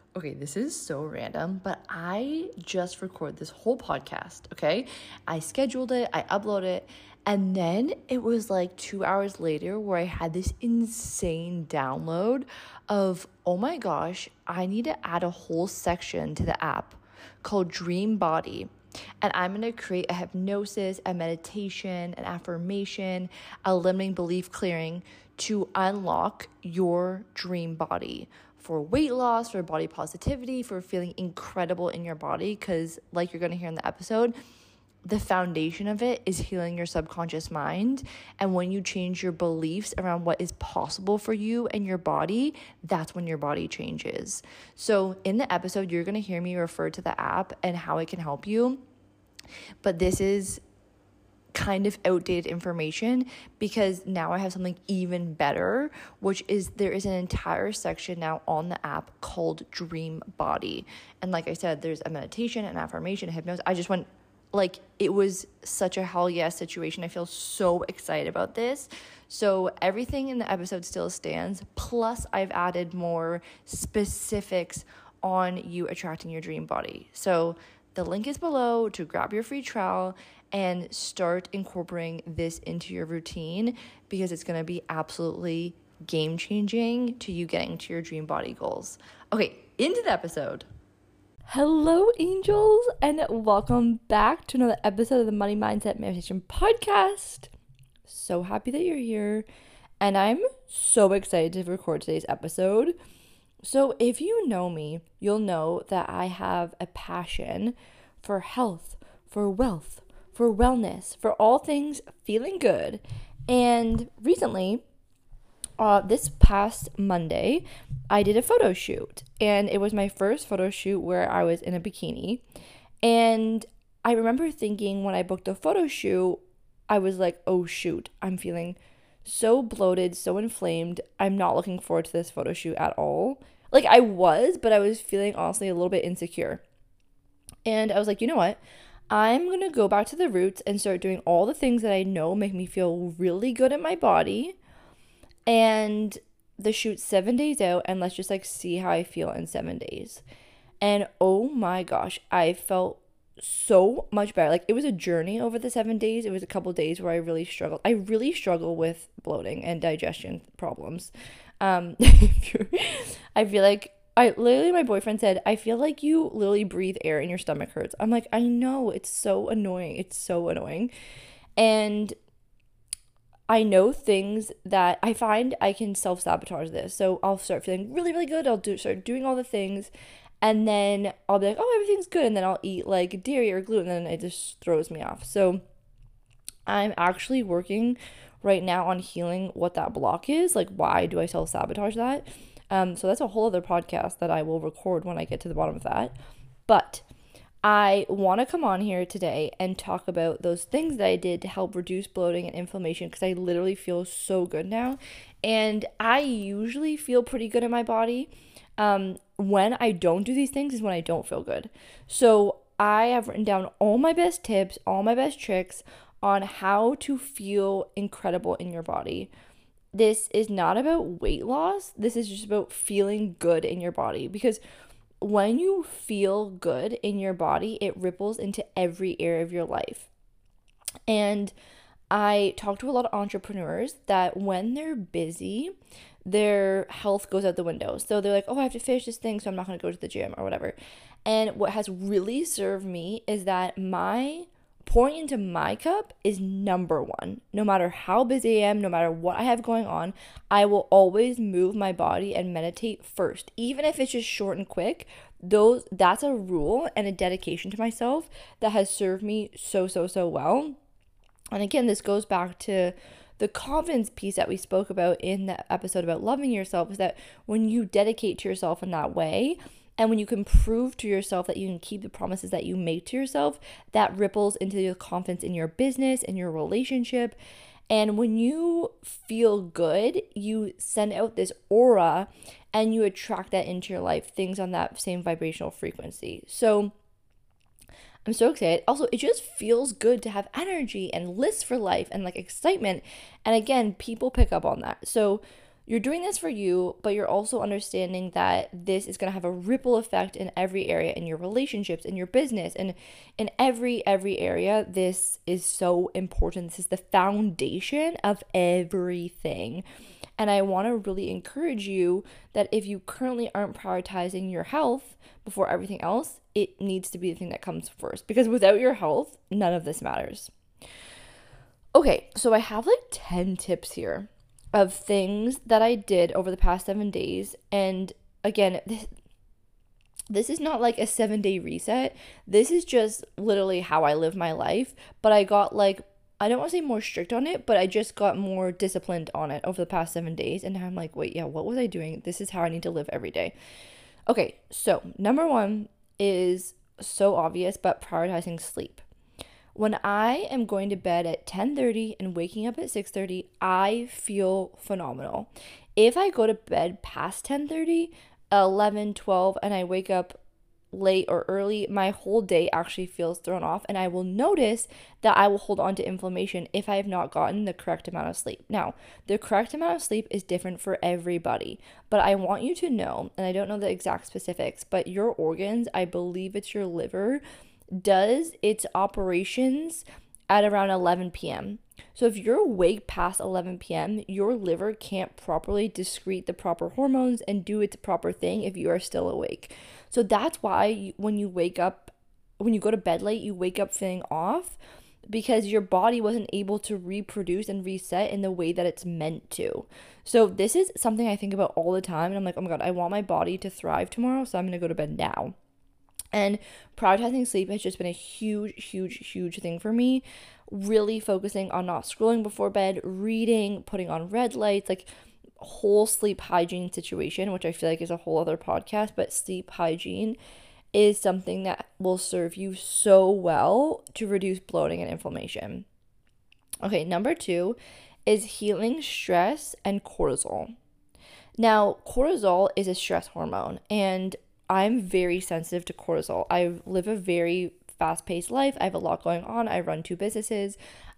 Okay, this is so random, but I just recorded this whole podcast, okay? I scheduled it, I uploaded it, and then it was like 2 hours later where I had this insane download of, oh my gosh, I need to add a whole section to the app called Dream Body. And I'm going to create a hypnosis, a meditation, an affirmation, a limiting belief clearing to unlock your dream body for weight loss, for body positivity, for feeling incredible in your body. Because like you're going to hear in the episode, the foundation of it is healing your subconscious mind. And when you change your beliefs around what is possible for you and your body, that's when your body changes. So in the episode, you're going to hear me refer to the app and how it can help you. But this is kind of outdated information because now I have something even better, which is there is an entire section now on the app called Dream Body. And like I said, there's a meditation, an affirmation, a hypnosis. I just went like, it was such a hell yes situation. I feel so excited about this. So everything in the episode still stands. Plus I've added more specifics on you attracting your dream body. So the link is below to grab your free trial and start incorporating this into your routine because it's going to be absolutely game-changing to you getting to your dream body goals. Okay, into the episode. Hello, angels, and welcome back to another episode of the Money Mindset Meditation Podcast. So happy that you're here, and I'm so excited to record today's episode. So if you know me, you'll know that I have a passion for health, for wealth, for wellness, for all things feeling good. And recently, this past Monday, I did a photo shoot. And it was my first photo shoot where I was in a bikini. And I remember thinking when I booked the photo shoot, I was like, oh shoot, I'm feeling so bloated, so inflamed. I'm not looking forward to this photo shoot at all. Like I was, but I was feeling honestly a little bit insecure. And I was like, you know what? I'm going to go back to the roots and start doing all the things that I know make me feel really good in my body. And the shoot's 7 days out, and let's just like see how I feel in 7 days. And oh my gosh, I felt so much better. Like it was a journey over the 7 days. It was a couple days where I really struggled. I really struggle with bloating and digestion problems. I feel like my boyfriend said, I feel like you literally breathe air and your stomach hurts. I'm like, I know, it's so annoying. It's so annoying. And I know things that I find I can self-sabotage this. So I'll start feeling really, really good. Start doing all the things. And then I'll be like, oh, everything's good. And then I'll eat like dairy or gluten. And then it just throws me off. So I'm actually working right now on healing what that block is. Like, why do I self-sabotage that? So that's a whole other podcast that I will record when I get to the bottom of that. But I want to come on here today and talk about those things that I did to help reduce bloating and inflammation because I literally feel so good now. And I usually feel pretty good in my body. When I don't do these things is when I don't feel good. So I have written down all my best tips, all my best tricks on how to feel incredible in your body. This is not about weight loss. This is just about feeling good in your body because when you feel good in your body, it ripples into every area of your life. And I talk to a lot of entrepreneurs that when they're busy, their health goes out the window. So they're like, oh, I have to finish this thing, so I'm not going to go to the gym or whatever. And what has really served me is that my pouring into my cup is number one. No matter how busy I am, no matter what I have going on, I will always move my body and meditate first. Even if it's just short and quick, that's a rule and a dedication to myself that has served me so well. And again, this goes back to the confidence piece that we spoke about in the episode about loving yourself, is that when you dedicate to yourself in that way, and when you can prove to yourself that you can keep the promises that you make to yourself, that ripples into your confidence in your business, in your relationship. And when you feel good, you send out this aura and you attract that into your life, things on that same vibrational frequency. So I'm so excited. Also, it just feels good to have energy and lists for life and like excitement. And again, people pick up on that. So you're doing this for you, but you're also understanding that this is going to have a ripple effect in every area, in your relationships, in your business, and in every area. This is so important. This is the foundation of everything. And I want to really encourage you that if you currently aren't prioritizing your health before everything else, it needs to be the thing that comes first, because without your health, none of this matters. Okay, so I have like 10 tips here of things that I did over the past 7 days. And again, this is not like a 7-day reset. This is just literally how I live my life. But I got like, I don't want to say more strict on it, but I just got more disciplined on it over the past 7 days. And now I'm like, wait, yeah, what was I doing? This is how I need to live every day. Okay, so number one is so obvious, but prioritizing sleep. When I am going to bed at 10:30 and waking up at 6:30, I feel phenomenal. If I go to bed past 10:30, 11, 12, and I wake up late or early, my whole day actually feels thrown off, and I will notice that I will hold on to inflammation if I have not gotten the correct amount of sleep. Now, the correct amount of sleep is different for everybody, but I want you to know, and I don't know the exact specifics, but your organs, I believe it's your liver, does its operations at around 11 p.m. So if you're awake past 11 p.m., your liver can't properly excrete the proper hormones and do its proper thing if you are still awake. So that's why when you go to bed late, you wake up feeling off, because your body wasn't able to reproduce and reset in the way that it's meant to. So this is something I think about all the time. And I'm like, oh my God, I want my body to thrive tomorrow, so I'm going to go to bed now. And prioritizing sleep has just been a huge thing for me. Really focusing on not scrolling before bed, reading, putting on red lights, like whole sleep hygiene situation, which I feel like is a whole other podcast, but sleep hygiene is something that will serve you so well to reduce bloating and inflammation. Okay, number 2 is healing stress and cortisol. Now, cortisol is a stress hormone, and I'm very sensitive to cortisol. I live a very fast-paced life. I have a lot going on. I run 2 businesses.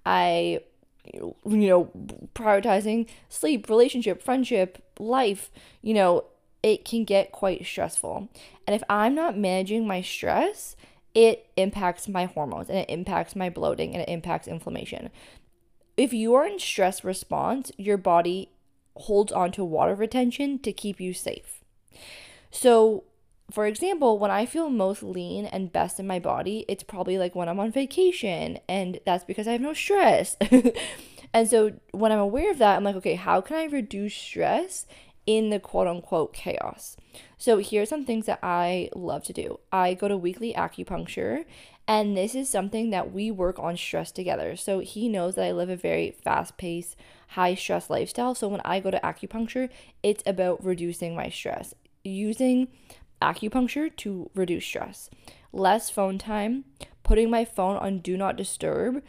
Prioritizing sleep, relationship, friendship, life, it can get quite stressful. And if I'm not managing my stress, it impacts my hormones, and it impacts my bloating, and it impacts inflammation. If you are in stress response, your body holds on to water retention to keep you safe. So, for example, when I feel most lean and best in my body, it's probably like when I'm on vacation, and that's because I have no stress. And so when I'm aware of that, I'm like, okay, how can I reduce stress in the quote unquote chaos? So here's some things that I love to do. I go to weekly acupuncture, and this is something that we work on stress together. So he knows that I live a very fast-paced, high-stress lifestyle. So when I go to acupuncture, it's about reducing my stress, using acupuncture to reduce stress, less phone time, putting my phone on do not disturb,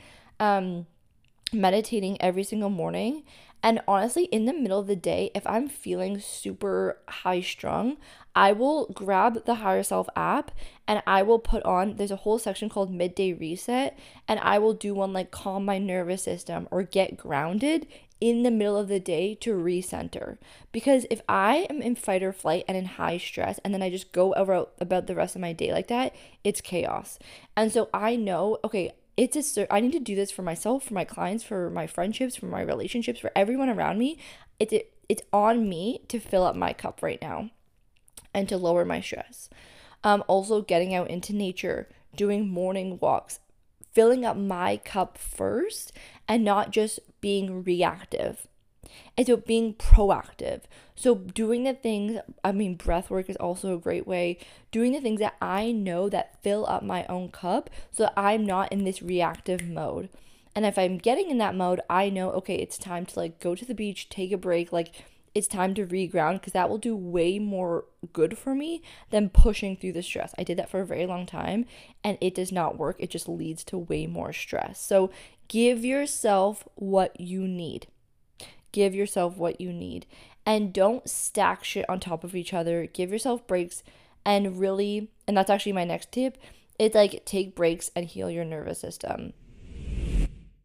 meditating every single morning. And honestly, in the middle of the day, if I'm feeling super high strung, I will grab the Higher Self app and I will put on, there's a whole section called Midday Reset, and I will do one like calm my nervous system or get grounded in the middle of the day to recenter. Because if I am in fight or flight and in high stress, and then I just go about the rest of my day like that, it's chaos. And so I know, okay, I need to do this for myself, for my clients, for my friendships, for my relationships, for everyone around me. It's on me to fill up my cup right now and to lower my stress. Also getting out into nature, doing morning walks, filling up my cup first, and not just being reactive. And so being proactive. So doing the things, breath work is also a great way. Doing the things that I know that fill up my own cup so that I'm not in this reactive mode. And if I'm getting in that mode, I know, okay, it's time to like go to the beach, take a break, like it's time to reground, because that will do way more good for me than pushing through the stress. I did that for a very long time and it does not work. It just leads to way more stress. So give yourself what you need. Give yourself what you need, and don't stack shit on top of each other. Give yourself breaks, and really, and that's actually my next tip, it's like take breaks and heal your nervous system.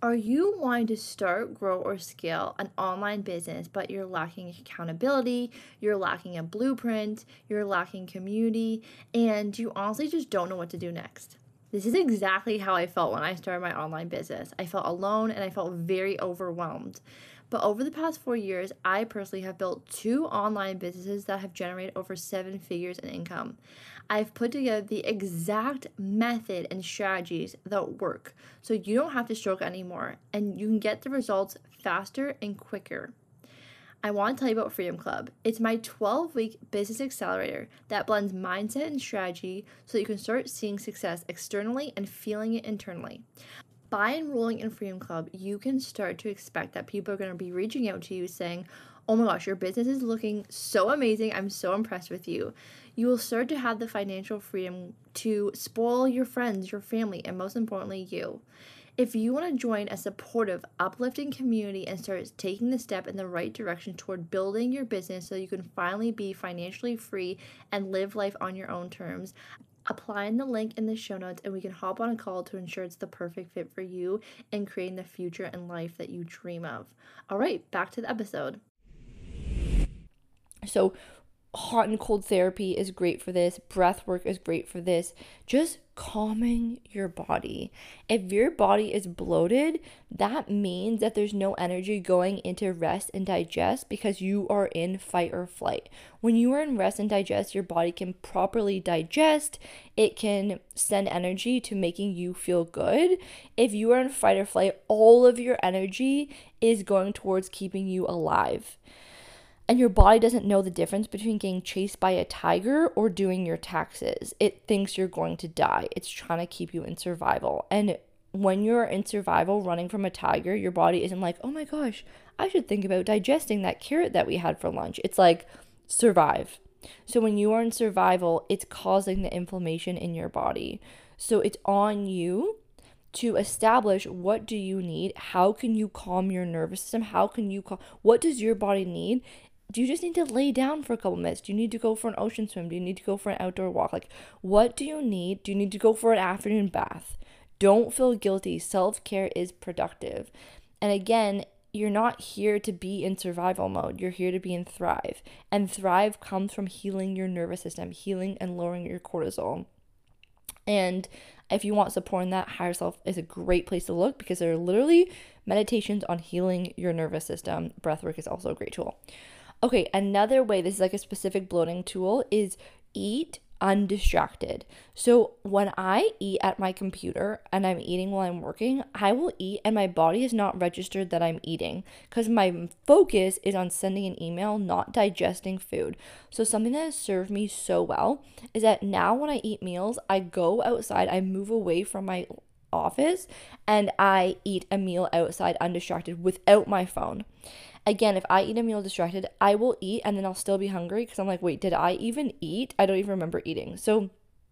Are you wanting to start, grow, or scale an online business, but you're lacking accountability, you're lacking a blueprint, you're lacking community, and you honestly just don't know what to do next? This is exactly how I felt when I started my online business. I felt alone and I felt very overwhelmed. But over the past 4 years, I personally have built 2 online businesses that have generated over 7 figures in income. I've put together the exact method and strategies that work so you don't have to struggle anymore and you can get the results faster and quicker. I want to tell you about Freedom Club. It's my 12-week business accelerator that blends mindset and strategy so that you can start seeing success externally and feeling it internally. By enrolling in Freedom Club, you can start to expect that people are going to be reaching out to you saying, "Oh my gosh, your business is looking so amazing. I'm so impressed with you." You will start to have the financial freedom to spoil your friends, your family, and most importantly, you. If you want to join a supportive, uplifting community and start taking the step in the right direction toward building your business so you can finally be financially free and live life on your own terms, apply in the link in the show notes and we can hop on a call to ensure it's the perfect fit for you and creating the future and life that you dream of. All right, back to the episode. So, hot and cold therapy is great for this. Breath work is great for this. Just calming your body. If your body is bloated, that means that there's no energy going into rest and digest because you are in fight or flight. When you are in rest and digest, your body can properly digest. It can send energy to making you feel good. If you are in fight or flight, all of your energy is going towards keeping you alive. And your body doesn't know the difference between getting chased by a tiger or doing your taxes. It thinks you're going to die. It's trying to keep you in survival. And when you're in survival running from a tiger, your body isn't like, "Oh my gosh, I should think about digesting that carrot that we had for lunch." It's like, survive. So when you are in survival, it's causing the inflammation in your body. So it's on you to establish what do you need, how can you calm your nervous system, what does your body need. Do you just need to lay down for a couple minutes? Do you need to go for an ocean swim? Do you need to go for an outdoor walk? Like, what do you need? Do you need to go for an afternoon bath? Don't feel guilty. Self-care is productive. And again, you're not here to be in survival mode. You're here to be in thrive. And thrive comes from healing your nervous system, healing and lowering your cortisol. And if you want support in that, Higher Self is a great place to look because there are literally meditations on healing your nervous system. Breathwork is also a great tool. Okay, another way, this is like a specific bloating tool, is eat undistracted. So when I eat at my computer and I'm eating while I'm working, I will eat and my body is not registered that I'm eating because my focus is on sending an email, not digesting food. So something that has served me so well is that now when I eat meals, I go outside, I move away from my office and I eat a meal outside undistracted without my phone. Again, if I eat a meal distracted, I will eat and then I'll still be hungry because I'm like, wait, did I even eat? I don't even remember eating. So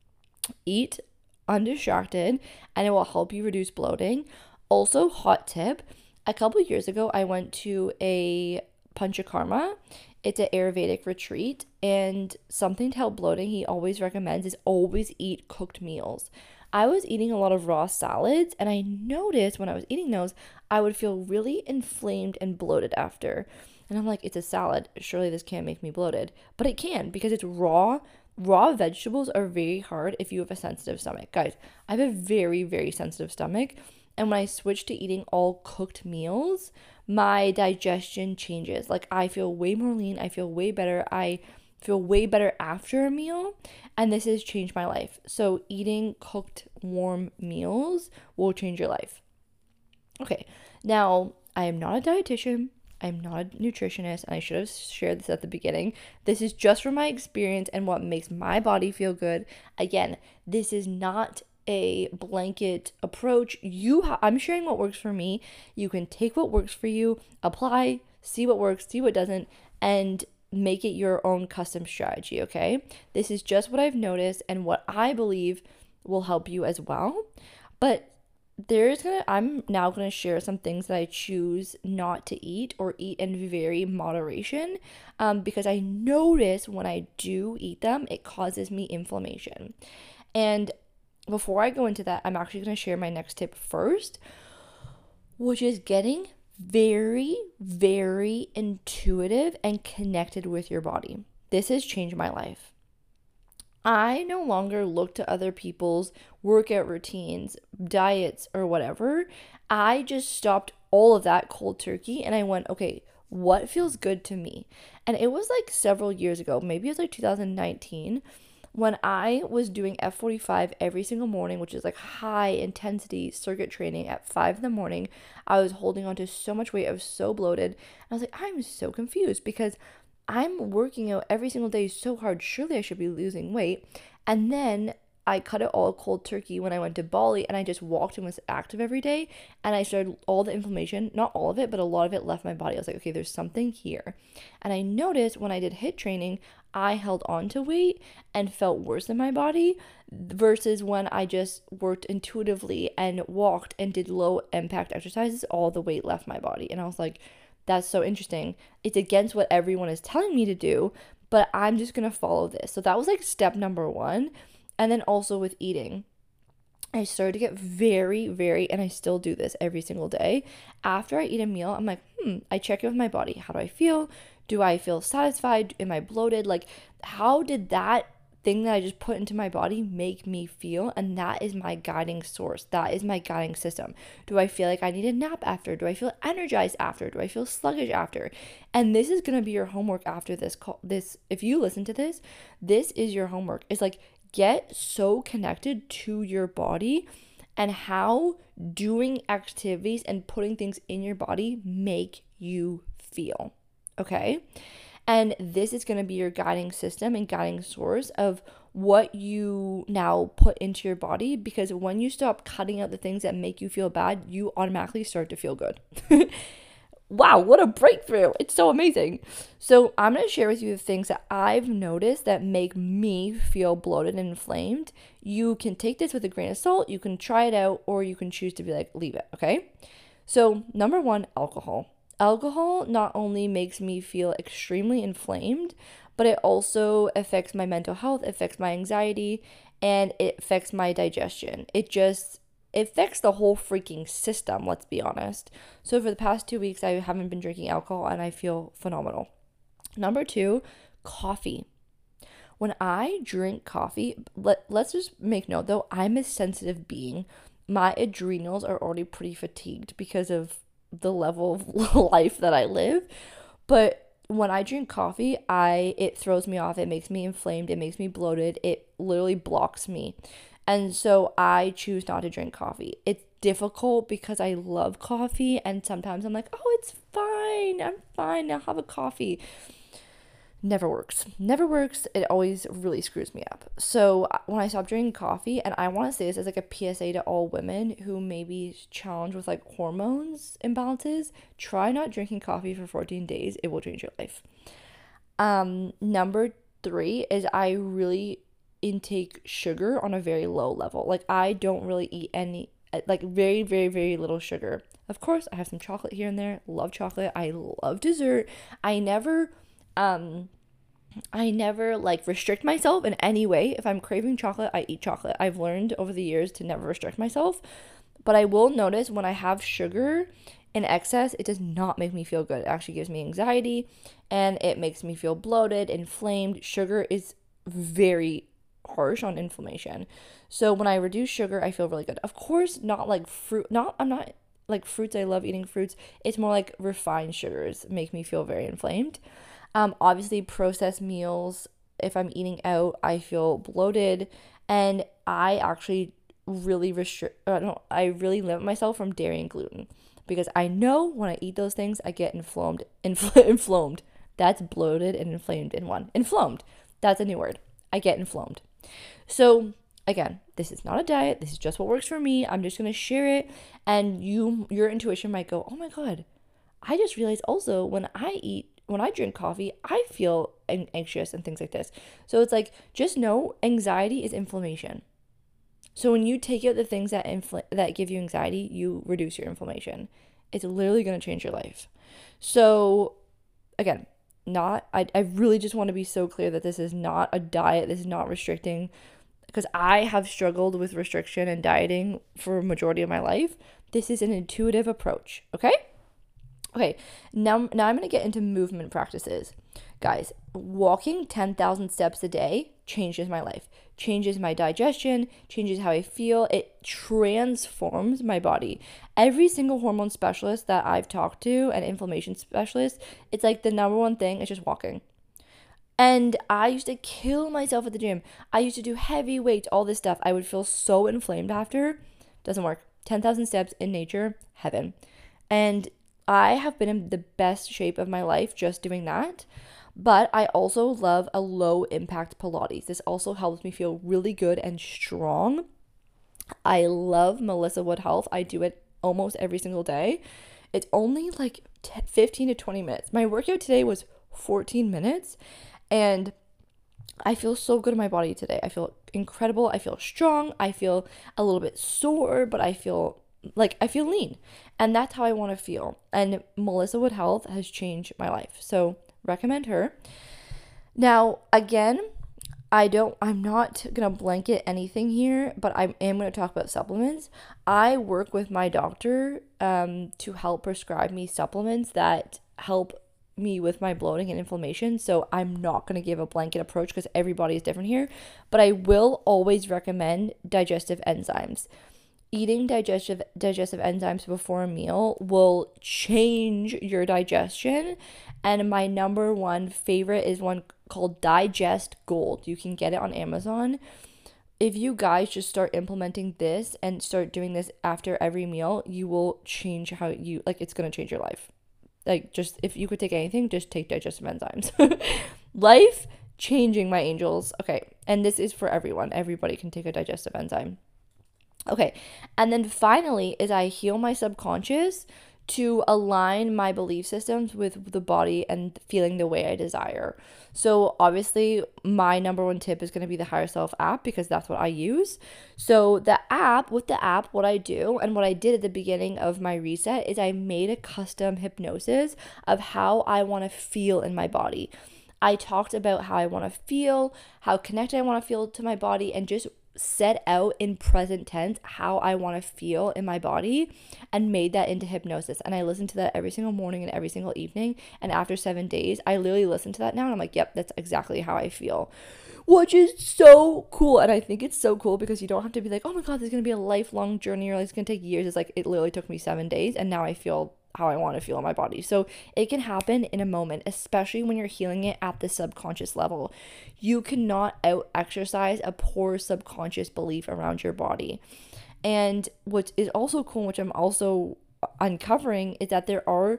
eat undistracted and it will help you reduce bloating. Also, hot tip, a couple years ago, I went to a Panchakarma. It's an Ayurvedic retreat, and something to help bloating he always recommends is always eat cooked meals. I was eating a lot of raw salads, and I noticed when I was eating those, I would feel really inflamed and bloated after. And I'm like, it's a salad. Surely this can't make me bloated. But it can because it's raw. Raw vegetables are very hard if you have a sensitive stomach. Guys, I have a very, very sensitive stomach. And when I switch to eating all cooked meals, my digestion changes. Like I feel way more lean. I feel way better. I feel way better after a meal, and this has changed my life. So eating cooked warm meals will change your life. Okay, now I am not a dietitian, I'm not a nutritionist, and I should have shared this at the beginning. This is just from my experience and what makes my body feel good. Again, this is not a blanket approach. I'm sharing what works for me. You can take what works for you, apply, see what works, see what doesn't, and make it your own custom strategy, okay? This is just what I've noticed and what I believe will help you as well. But I'm now gonna share some things that I choose not to eat or eat in very moderation, because I notice when I do eat them, it causes me inflammation. And before I go into that, I'm actually gonna share my next tip first. which is getting very, very intuitive and connected with your body. This has changed my life. I no longer look to other people's workout routines, diets, or whatever. I just stopped all of that cold turkey and I went, okay, what feels good to me? And it was like several years ago, maybe it was like 2019, when I was doing F45 every single morning, which is like high intensity circuit training at 5 in the morning. I was holding on to so much weight. I was so bloated. I was like, I'm so confused because I'm working out every single day so hard. Surely I should be losing weight. And then I cut it all cold turkey when I went to Bali and I just walked and was active every day. And I started all the inflammation, not all of it, but a lot of it left my body. I was like, okay, there's something here. And I noticed when I did HIIT training, I held on to weight and felt worse in my body versus when I just worked intuitively and walked and did low impact exercises, all the weight left my body. And I was like, that's so interesting. It's against what everyone is telling me to do, but I'm just going to follow this. So that was like step number one. And then also with eating, I started to get very, very, and I still do this every single day. After I eat a meal, I'm like, I check in with my body. How do I feel? Do I feel satisfied? Am I bloated? Like, how did that thing that I just put into my body make me feel? And that is my guiding source. That is my guiding system. Do I feel like I need a nap after? Do I feel energized after? Do I feel sluggish after? And this is going to be your homework after this call. If you listen to this, this is your homework. It's like, get so connected to your body and how doing activities and putting things in your body make you feel. Okay? And this is going to be your guiding system and guiding source of what you now put into your body, because when you stop cutting out the things that make you feel bad, you automatically start to feel good. Wow, what a breakthrough. It's so amazing. So I'm going to share with you the things that I've noticed that make me feel bloated and inflamed. You can take this with a grain of salt, you can try it out, or you can choose to be like, leave it, okay? So number one, alcohol. Alcohol not only makes me feel extremely inflamed, but it also affects my mental health, affects my anxiety, and it affects my digestion. It affects the whole freaking system, let's be honest. So for the past 2 weeks, I haven't been drinking alcohol and I feel phenomenal. Number two, coffee. When I drink coffee, let's just make note though, I'm a sensitive being. My adrenals are already pretty fatigued because of the level of life that I live. But when I drink coffee, it throws me off. It makes me inflamed. It makes me bloated. It literally blocks me. And so I choose not to drink coffee. It's difficult because I love coffee and sometimes I'm like, oh, it's fine. I'm fine. I'll have a coffee. Never works. Never works. It always really screws me up. So when I stopped drinking coffee, and I want to say this as like a PSA to all women who may be challenged with like hormones imbalances, try not drinking coffee for 14 days. It will change your life. Number three is I really intake sugar on a very low level. Like I don't really eat any, like very, very, very little sugar. Of course, I have some chocolate here and there. Love chocolate. I love dessert. I never like restrict myself in any way. If I'm craving chocolate, I eat chocolate. I've learned over the years to never restrict myself. But I will notice when I have sugar in excess, it does not make me feel good. It actually gives me anxiety and it makes me feel bloated, inflamed. Sugar is very harsh on inflammation. So when I reduce sugar, I feel really good. Of course, not like fruit, I'm not like fruits. I love eating fruits. It's more like refined sugars make me feel very inflamed. Obviously processed meals, if I'm eating out, I feel bloated, and I actually really I really limit myself from dairy and gluten because I know when I eat those things, I get inflamed. That's bloated and inflamed in one. Inflamed. That's a new word. I get inflamed. So again, this is not a diet. This is just what works for me. I'm just going to share it, and your intuition might go, "Oh my God, I just realized also when I drink coffee, I feel anxious and things like this." So it's like, just know anxiety is inflammation. So when you take out the things that give you anxiety, you reduce your inflammation. It's literally going to change your life. So again, I really just want to be so clear that this is not a diet. This is not restricting. because I have struggled with restriction and dieting for a majority of my life. This is an intuitive approach, okay? Okay, now I'm going to get into movement practices. Guys, walking 10,000 steps a day changes my life, changes my digestion, changes how I feel. It transforms my body. Every single hormone specialist that I've talked to and inflammation specialist, it's like the number one thing is just walking. And I used to kill myself at the gym. I used to do heavy weights, all this stuff. I would feel so inflamed after. Doesn't work. 10,000 steps in nature, heaven. And I have been in the best shape of my life just doing that. But I also love a low impact Pilates. This also helps me feel really good and strong. I love Melissa Wood Health. I do it almost every single day. It's only like 15 to 20 minutes. My workout today was 14 minutes. And I feel so good in my body today. I feel incredible. I feel strong. I feel a little bit sore, but I feel lean. And that's how I want to feel. And Melissa Wood Health has changed my life. So recommend her. Now, again, I'm not going to blanket anything here, but I am going to talk about supplements. I work with my doctor to help prescribe me supplements that help me with my bloating and inflammation. So I'm not going to give a blanket approach because everybody is different here, but I will always recommend digestive enzymes. Eating digestive enzymes before a meal will change your digestion. And my number one favorite is one called Digest Gold. You can get it on Amazon. If you guys just start implementing this and start doing this after every meal, you will change how you, it's going to change your life. Just if you could take anything, just take digestive enzymes. Life changing, my angels. Okay. And this is for everyone. Everybody can take a digestive enzyme. Okay. And then finally is I heal my subconscious to align my belief systems with the body and feeling the way I desire. So obviously my number one tip is going to be the Higher Self app because that's what I use. So with the app, what I do and what I did at the beginning of my reset is I made a custom hypnosis of how I want to feel in my body. I talked about how I want to feel, how connected I want to feel to my body, and just set out in present tense how I want to feel in my body and made that into hypnosis. And I listen to that every single morning and every single evening. And after 7 days, I literally listen to that now and I'm like, yep, that's exactly how I feel, which is so cool. And I think it's so cool because you don't have to be like, oh my God, this is going to be a lifelong journey or it's going to take years. It's like, it literally took me 7 days and now I feel how I want to feel in my body. So it can happen in a moment, especially when you're healing it at the subconscious level. You cannot out exercise a poor subconscious belief around your body. And what is also cool, which I'm also uncovering, is that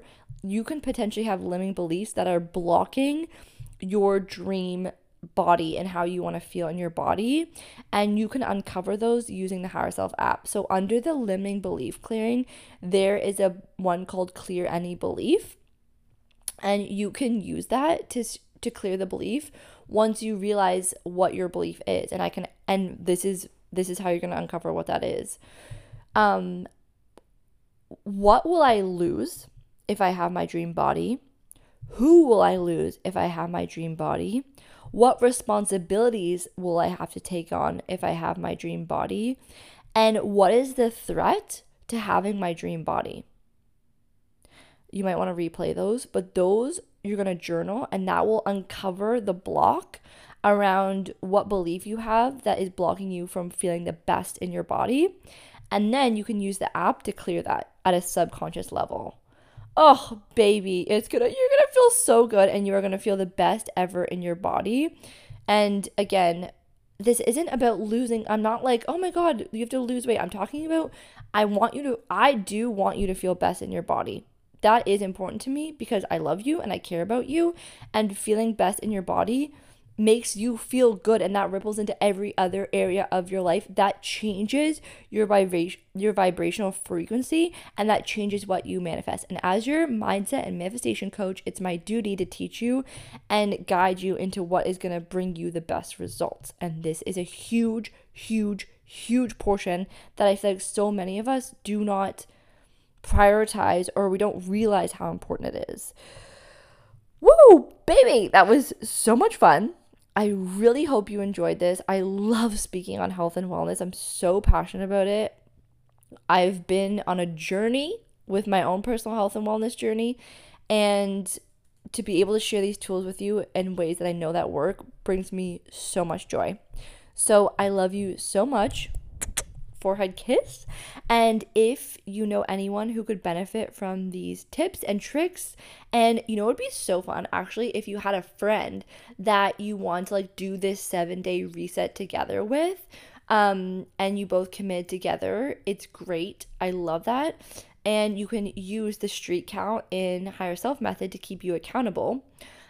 you can potentially have limiting beliefs that are blocking your dream body and how you want to feel in your body, and you can uncover those using the Higher Self app. So under the limiting belief clearing, there is a one called Clear Any Belief, and you can use that to clear the belief once you realize what your belief is. And this is how you're going to uncover what that is. What will I lose if I have my dream body? Who will I lose if I have my dream body? What responsibilities will I have to take on if I have my dream body? And what is the threat to having my dream body? You might want to replay those, but those you're going to journal, and that will uncover the block around what belief you have that is blocking you from feeling the best in your body. And then you can use the app to clear that at a subconscious level. Oh, baby, you're going to feel so good and you are going to feel the best ever in your body. And again, this isn't about losing. I'm not like, oh my God, you have to lose weight. I'm talking about, I do want you to feel best in your body. That is important to me because I love you and I care about you, and feeling best in your body makes you feel good, and that ripples into every other area of your life. That changes your vibrational frequency, and that changes what you manifest. And as your mindset and manifestation coach, it's my duty to teach you and guide you into what is going to bring you the best results. And this is a huge, huge, huge portion that I feel like so many of us do not prioritize, or we don't realize how important it is. Woo, baby, that was so much fun. I really hope you enjoyed this. I love speaking on health and wellness. I'm so passionate about it. I've been on a journey with my own personal health and wellness journey, and to be able to share these tools with you in ways that I know that work brings me so much joy. So I love you so much. Forehead kiss. And if you know anyone who could benefit from these tips and tricks, and it would be so fun actually if you had a friend that you want to like do this 7-day reset together with, and you both committed together. It's great. I love that. And you can use the street count in Higher Self method to keep you accountable.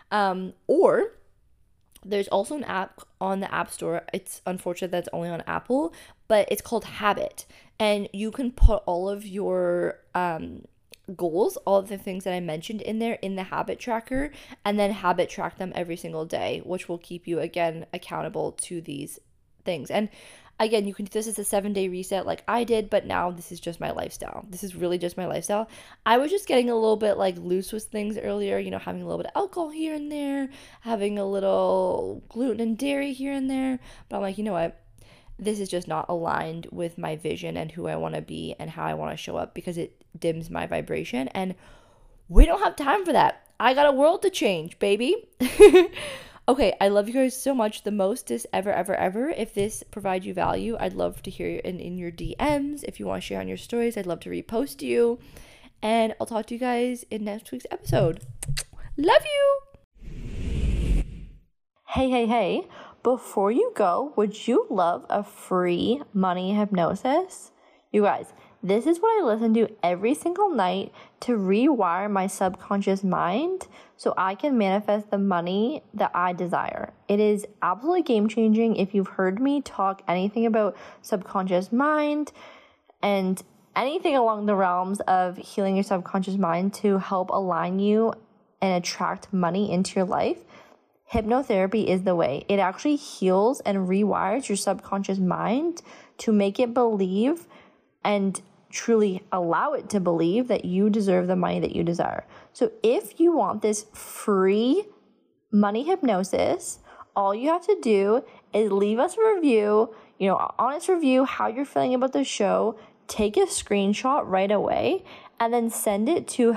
Or there's also an app on the App Store. It's unfortunate that's only on Apple, but it's called Habit. And you can put all of your goals, all of the things that I mentioned in there in the habit tracker, and then habit track them every single day, which will keep you, again, accountable to these things. And again, you can do this as a 7-day reset like I did, but now this is just my lifestyle. This is really just my lifestyle. I was just getting a little bit like loose with things earlier, having a little bit of alcohol here and there, having a little gluten and dairy here and there. But I'm like, you know what? This is just not aligned with my vision and who I want to be and how I want to show up, because it dims my vibration. And we don't have time for that. I got a world to change, baby. Okay, I love you guys so much. The mostest ever, ever, ever. If this provides you value, I'd love to hear you in your DMs. If you want to share on your stories, I'd love to repost you. And I'll talk to you guys in next week's episode. Love you! Hey. Before you go, would you love a free money hypnosis? You guys, this is what I listen to every single night to rewire my subconscious mind so I can manifest the money that I desire. It is absolutely game-changing. If you've heard me talk anything about subconscious mind and anything along the realms of healing your subconscious mind to help align you and attract money into your life, hypnotherapy is the way. It actually heals and rewires your subconscious mind to make it believe and truly allow it to believe that you deserve the money that you desire. So if you want this free money hypnosis, all you have to do is leave us a review, honest review, how you're feeling about the show, take a screenshot right away, and then send it to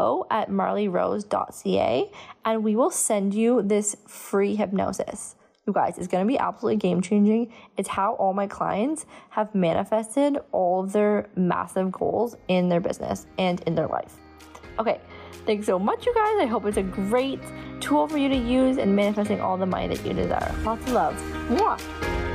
hello@marleyrose.ca, and we will send you this free hypnosis. You guys, it's going to be absolutely game-changing. It's how all my clients have manifested all of their massive goals in their business and in their life. Okay, thanks so much, you guys. I hope it's a great tool for you to use in manifesting all the money that you desire. Lots of love. Mwah!